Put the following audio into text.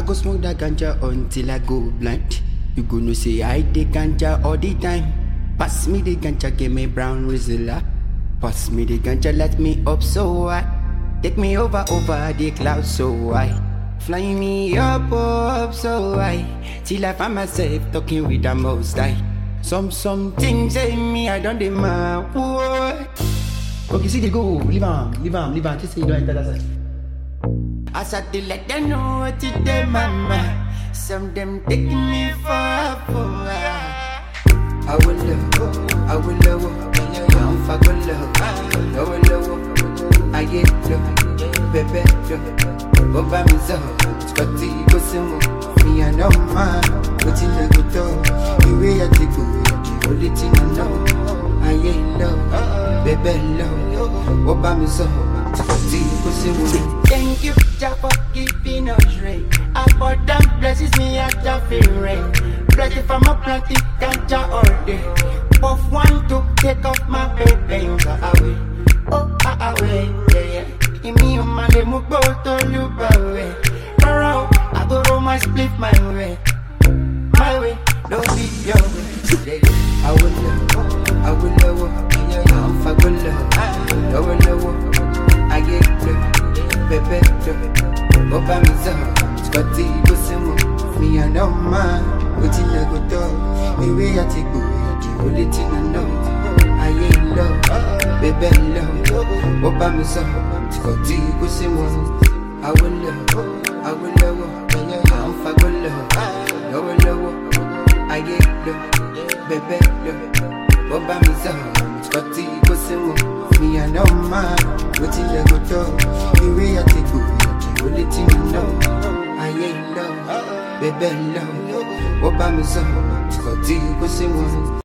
go smoke that ganja until I go blind. You gonna say I take ganja all the time. Pass me the ganja, give me brown Rizla. Pass me the ganja, let me up so high. Take me over the clouds so high. Fly me up so high. Till I find myself talking with the most high. Some things say me, I don't demand. Okay, see they go, leave on. Just say you don't enter that side. I start to let them know what it is, mama. Some them taking me for a fool. I will love, I'm fucking love. I get love, baby love. Go by me so, Scotty go some me I know man. What in the good dog, the way I take go, the only thing I know. I ain't love, baby love. Go by me so, Scotty go some. Thank you, Jah, for keeping us rain. Abundant blesses me at the feel rain. Blessed from a plenty ganja all day. Puff one to take off my baby. Away, away, yeah. In me, man, they move go to you, away. Around, I go roll my split my way, don't be your way. I will love, I'm fucking love, I get love. Baby, go by me so, Scotty go some me I know man. What in the good dog, the way I take go, the only thing I know. I ain't love, baby love. Go by me so, Scotty go some. I will love, I'm fucking love, I get love, baby love. Go by me so, Scotty go some me I know man. What in the good dog, the way I take go, the only thing I know. I ain't love, baby love. What by me so, Scotty go some.